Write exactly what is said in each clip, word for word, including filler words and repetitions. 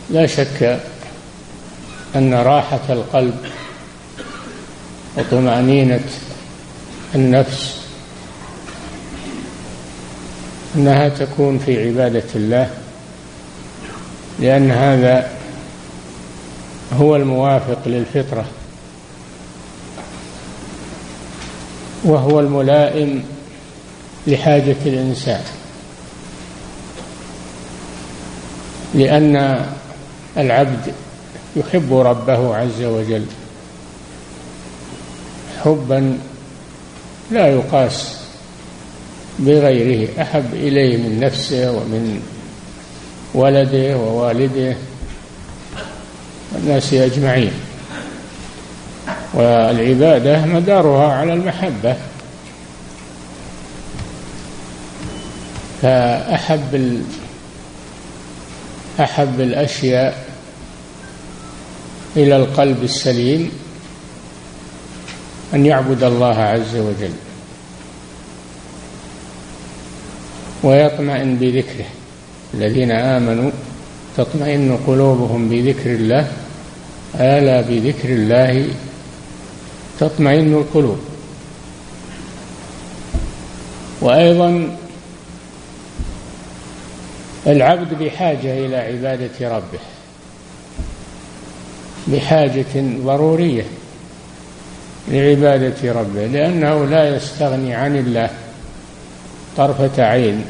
لا شك أن راحة القلب وطمأنينة النفس أنها تكون في عبادة الله، لأن هذا هو الموافق للفطرة وهو الملائم لحاجة الإنسان، لأن العبد يحب ربه عز وجل حبا لا يقاس بغيره، أحب إليه من نفسه ومن ولده ووالده والناس أجمعين. والعبادة مدارها على المحبة، فأحب أحب الأشياء إلى القلب السليم أن يعبد الله عز وجل ويطمئن بذكره. الذين آمنوا تطمئن قلوبهم بذكر الله، ألا بذكر الله تطمئن القلوب. وأيضا العبد بحاجة إلى عبادة ربه، بحاجة ضرورية لعبادة ربه، لأنه لا يستغني عن الله طرفة عين،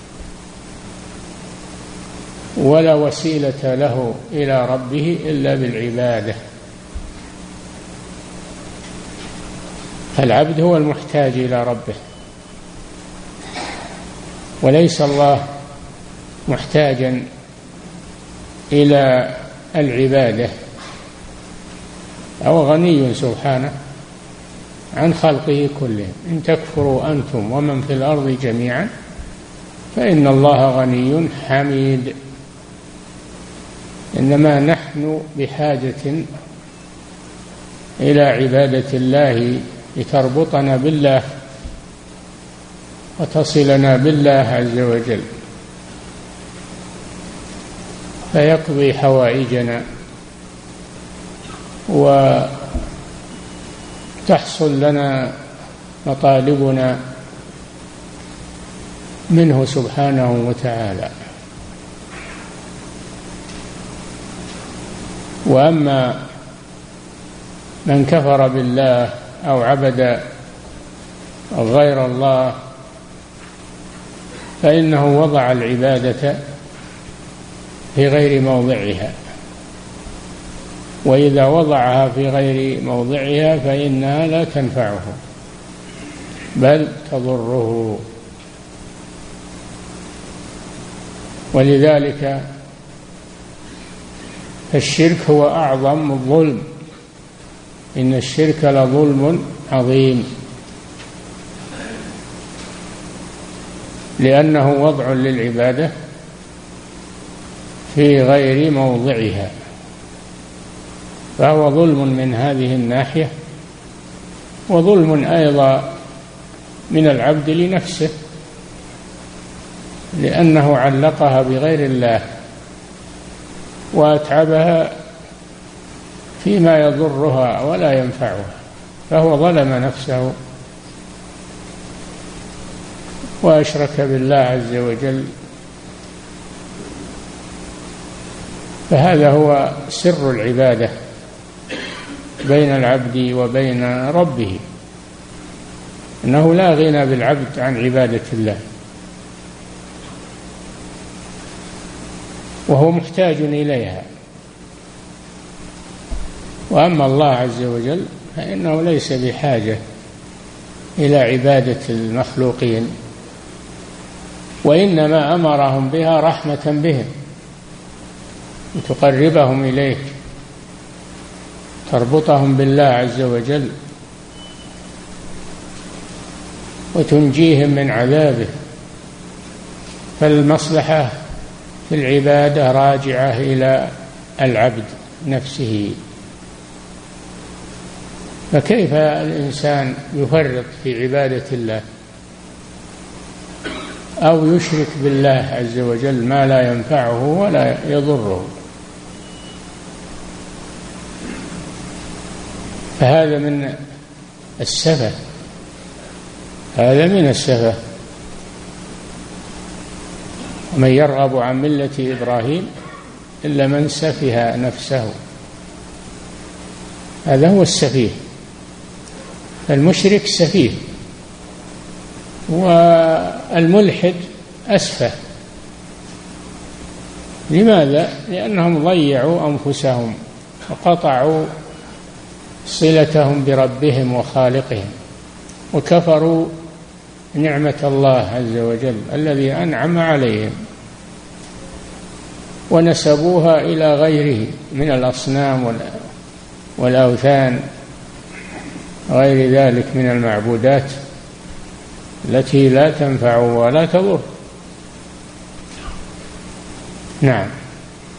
ولا وسيلة له إلى ربه إلا بالعبادة. فالعبد هو المحتاج إلى ربه، وليس الله محتاجا إلى العبادة، أو غني سبحانه عن خلقه كلهم. إن تكفروا أنتم ومن في الأرض جميعا فإن الله غني حميد. إنما نحن بحاجة إلى عبادة الله لتربطنا بالله وتصلنا بالله عز وجل، فيقضي حوائجنا وتحصل لنا مطالبنا منه سبحانه وتعالى. وأما من كفر بالله أو عبد غير الله فإنه وضع العبادة في غير موضعها، وإذا وضعها في غير موضعها فإنها لا تنفعه بل تضره. ولذلك الشرك هو أعظم الظلم، إن الشرك لظلم عظيم، لأنه وضع للعبادة في غير موضعها، فهو ظلم من هذه الناحية، وظلم أيضا من العبد لنفسه، لأنه علقها بغير الله وأتعبها فيما يضرها ولا ينفعها، فهو ظلم نفسه وأشرك بالله عز وجل. فهذا هو سر العبادة بين العبد وبين ربه، إنه لا غنى بالعبد عن عبادة الله، وهو محتاج إليها. وأما الله عز وجل فإنه ليس بحاجة إلى عبادة المخلوقين، وإنما أمرهم بها رحمة بهم لتقربهم إليه، تربطهم بالله عز وجل وتنجيهم من عذابه. فالمصلحة في العبادة راجعة إلى العبد نفسه. فكيف الإنسان يفرط في عبادة الله أو يشرك بالله عز وجل ما لا ينفعه ولا يضره؟ فهذا من السفة، هذا من السفة. ومن يرغب عن ملة إبراهيم إلا من سفه نفسه، هذا هو السفيه. المشرك سفيه، والملحد أسفه. لماذا؟ لأنهم ضيعوا أنفسهم وقطعوا صلتهم بربهم وخالقهم، وكفروا نعمة الله عز وجل الذي أنعم عليهم، ونسبوها إلى غيره من الأصنام والأوثان غير ذلك من المعبودات التي لا تنفع ولا تضر. نعم.